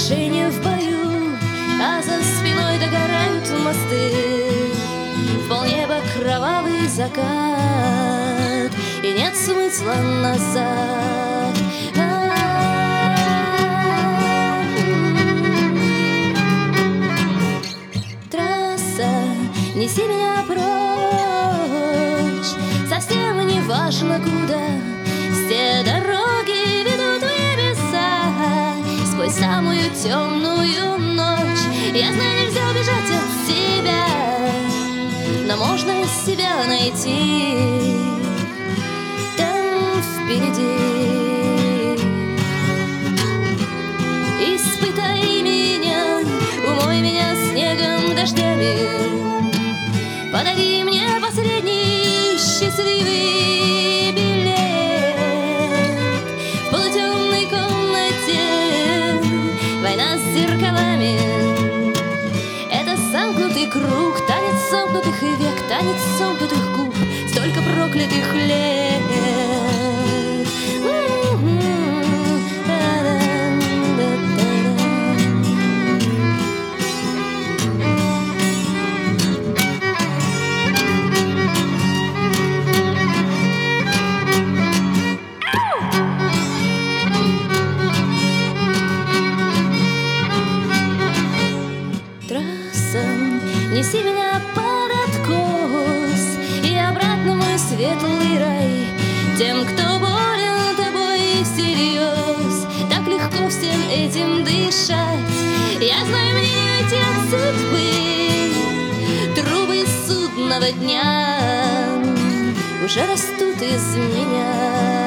сражения в бою, а за спиной догорают мосты. В полнеба кровавый закат, и нет смысла назад. Трасса, неси меня прочь, совсем не важно куда. Все дороги ведут в небеса, сквозь самую темную ночь. Я знаю, нельзя убежать от себя, но можно себя найти там впереди. Испытай меня, умой меня снегом, дождями, подари мне последний счастливый билет. В полутемной комнате война с зеркалами. Это замкнутый круг, танец сомкнутых век, танец сомкнутых губ, столько проклятых лет. Неси меня под откос и обратно в мой светлый рай. Тем, кто болен тобой всерьез, так легко всем этим дышать. Я знаю, мне не уйти от судьбы, трубы судного дня уже растут из меня.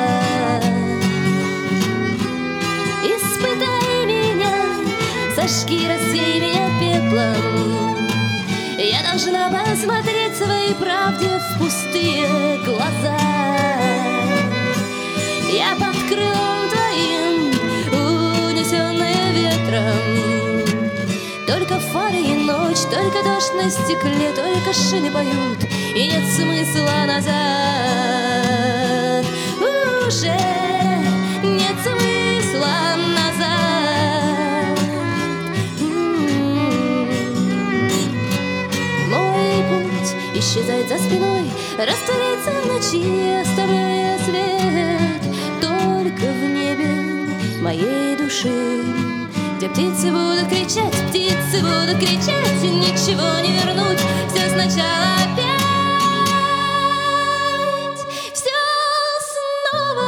Испытай меня, зажги, рассей меня пеплом. Я должна посмотреть своей правде в пустые глаза. Я под крылом твоим, унесенная ветром. Только фары и ночь, только дождь на стекле, только шины поют, и нет смысла назад. Уже нет смысла назад. Исчезает за спиной, растворяется в ночи, оставляя след только в небе моей души, где птицы будут кричать, ничего не вернуть, все сначала опять, все снова